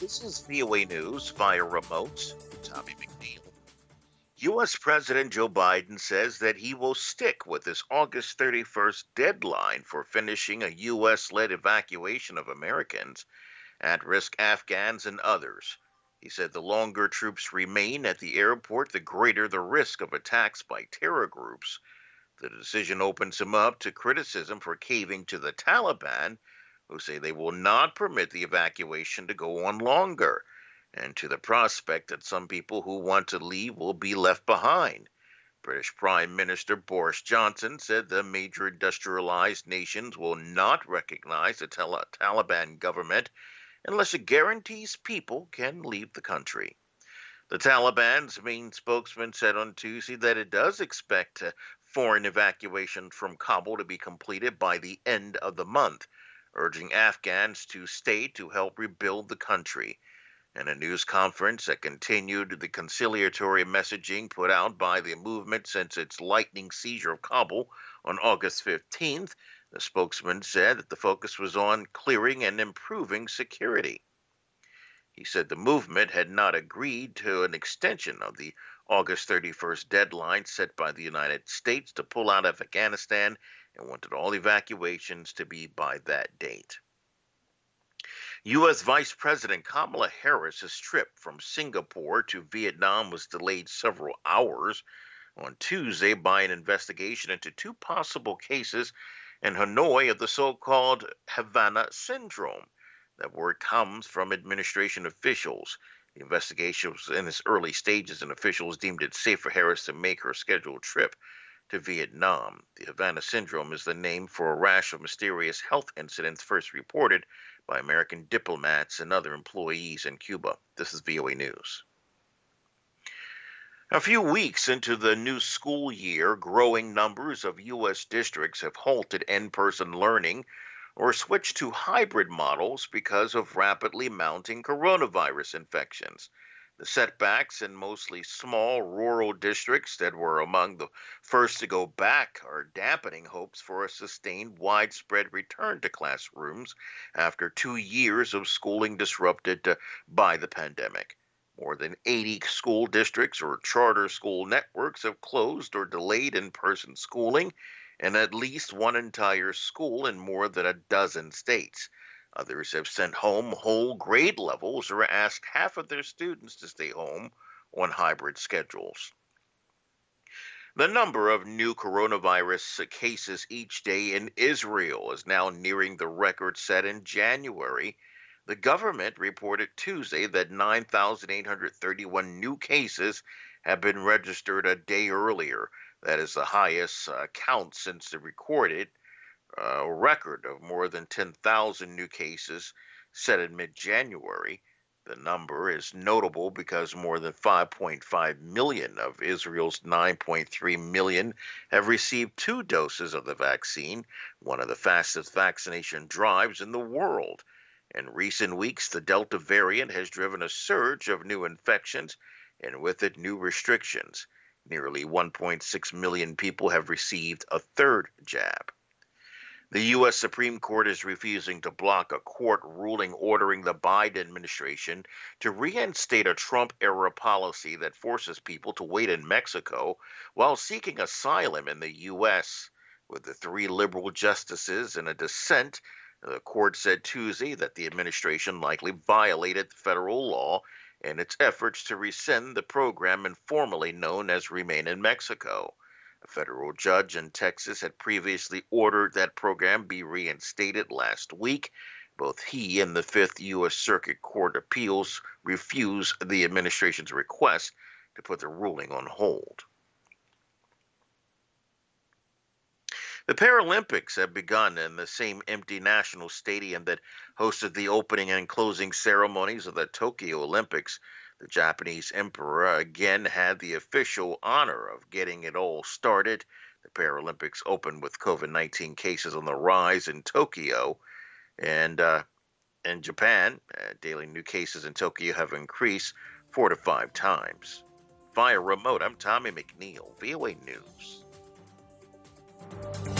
This is VOA News via remote. Tommy McNeil. U.S. President Joe Biden says that he will stick with his August 31st deadline for finishing a U.S.-led evacuation of Americans, at-risk Afghans, and others. He said the longer troops remain at the airport, the greater the risk of attacks by terror groups. The decision opens him up to criticism for caving to the Taliban, who say they will not permit the evacuation to go on longer, and to the prospect that some people who want to leave will be left behind. British Prime Minister Boris Johnson said the major industrialized nations will not recognize the Taliban government unless it guarantees people can leave the country. The Taliban's main spokesman said on Tuesday that it does expect foreign evacuation from Kabul to be completed by the end of the month, urging Afghans to stay to help rebuild the country. In a news conference that continued the conciliatory messaging put out by the movement since its lightning seizure of Kabul on August 15th, the spokesman said that the focus was on clearing and improving security. He said the movement had not agreed to an extension of the August 31st deadline set by the United States to pull out of Afghanistan and wanted all evacuations to be by that date. U.S. Vice President Kamala Harris's trip from Singapore to Vietnam was delayed several hours on Tuesday by an investigation into two possible cases in Hanoi of the so-called Havana syndrome. That word comes from administration officials. The investigation was in its early stages, and officials deemed it safe for Harris to make her scheduled trip to Vietnam. The Havana syndrome is the name for a rash of mysterious health incidents first reported by American diplomats and other employees in Cuba. This is VOA News. A few weeks into the new school year, growing numbers of U.S. districts have halted in-person learning or switched to hybrid models because of rapidly mounting coronavirus infections. The setbacks in mostly small rural districts that were among the first to go back are dampening hopes for a sustained widespread return to classrooms after 2 years of schooling disrupted by the pandemic. More than 80 school districts or charter school networks have closed or delayed in-person schooling, and at least one entire school in more than a dozen states. Others have sent home whole grade levels or asked half of their students to stay home on hybrid schedules. The number of new coronavirus cases each day in Israel is now nearing the record set in January. The government reported Tuesday that 9,831 new cases have been registered a day earlier. That is the highest count since the recorded record of more than 10,000 new cases set in mid-January. The number is notable because more than 5.5 million of Israel's 9.3 million have received 2 doses of the vaccine, one of the fastest vaccination drives in the world. In recent weeks, the Delta variant has driven a surge of new infections and with it new restrictions. Nearly 1.6 million people have received a 3rd jab. The U.S. Supreme Court is refusing to block a court ruling ordering the Biden administration to reinstate a Trump-era policy that forces people to wait in Mexico while seeking asylum in the U.S. With the 3 liberal justices in a dissent, the court said Tuesday that the administration likely violated federal law in its efforts to rescind the program informally known as Remain in Mexico. A federal judge in Texas had previously ordered that program be reinstated last week. Both he and the 5th U.S. Circuit Court of Appeals refused the administration's request to put the ruling on hold. The Paralympics have begun in the same empty national stadium that hosted the opening and closing ceremonies of the Tokyo Olympics. The Japanese emperor again had the official honor of getting it all started. The Paralympics opened with COVID-19 cases on the rise in Tokyo, and in Japan, daily new cases in Tokyo have increased 4 to 5 times. Via remote, I'm Tommy McNeil, VOA News.